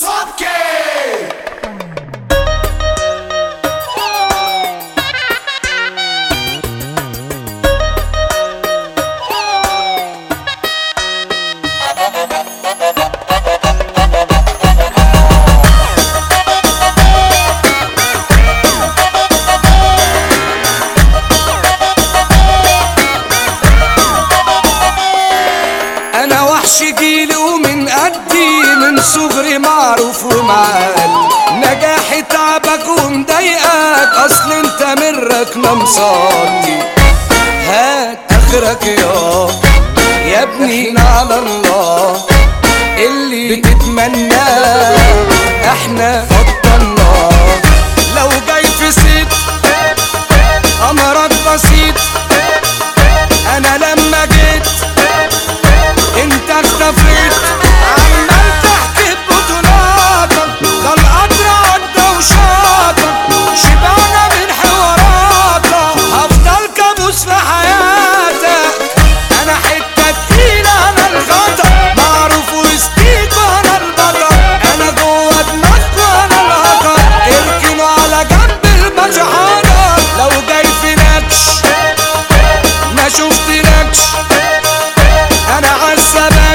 انا وحش جيلي ومن قدي، من صغري معروف ومعال. نجاحي تعبك ومضايقك، اصل انت من ركنة مصدي. هات اخرك يا ابني على الله، اللي بتتمناه احنا فضلناه. لو جاي في ست امرك بسيط، انا لما جيت انت اختفيت. عمال تحكي ببطولاتك، ده القدر عدى وشاطك، شبعنا من حواراتك، هفضل كابوس في حياتك. انا حتة تقيلة، انا الخطر، معروف وسطيك وانا البطل. انا جوا دماغك وانا الهطل، اركنوا على جنب البشحانة. لو جاي في نكش ما شفتنكش، انا عالثبات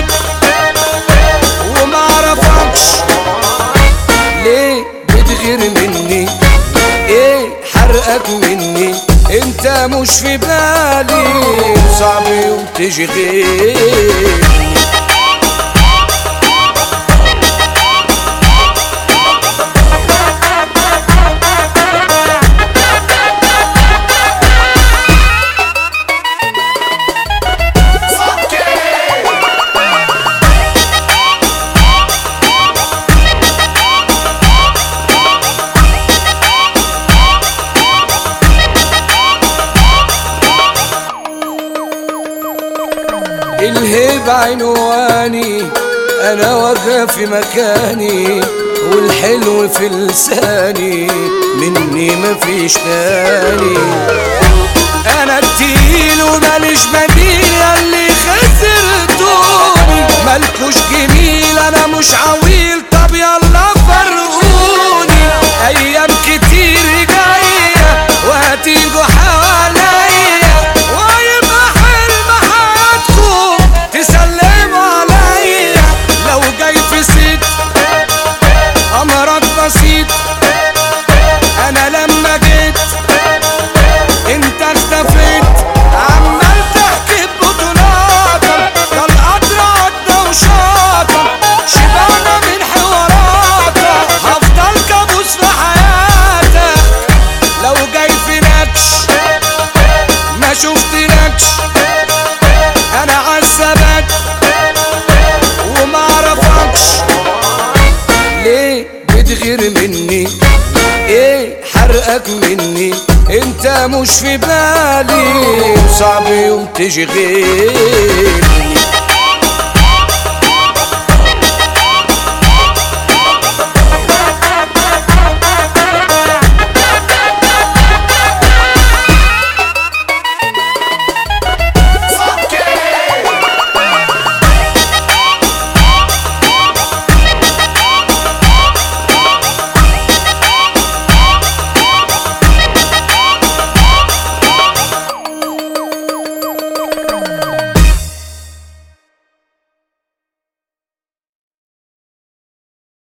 ومعرفكش. ليه بتغير مني؟ ايه حرقك مني؟ انت مش في بالي، صعب يوم تيجي غيري. الهيب عنواني، انا واقف في مكاني، والحلو في لساني، مني مفيش تاني. انا التقيل وماليش بديل، ياللي خسرتوني مالكوش جميل. انا مش عويل، طب يلا فرقوني. ايام كتير جاية وهتيجوا حواليا، ويبقى حلم حياتكم تسلموا عليا. لو جاي في ست امرك بسيط، انا لما جيت انت اختفيت. عمال تحكي ببطولاتك، ده القدر عدى وشاطك، شبعنا من حواراتك، هفضل كابوس في حياتك. لو جاي في نكش ما شفتنكش، انا عالثبات ومعرفكش. ليه بتغير مني؟ ايه حرقك مني؟ انت مش في بالي، صعب يوم تيجي غيري.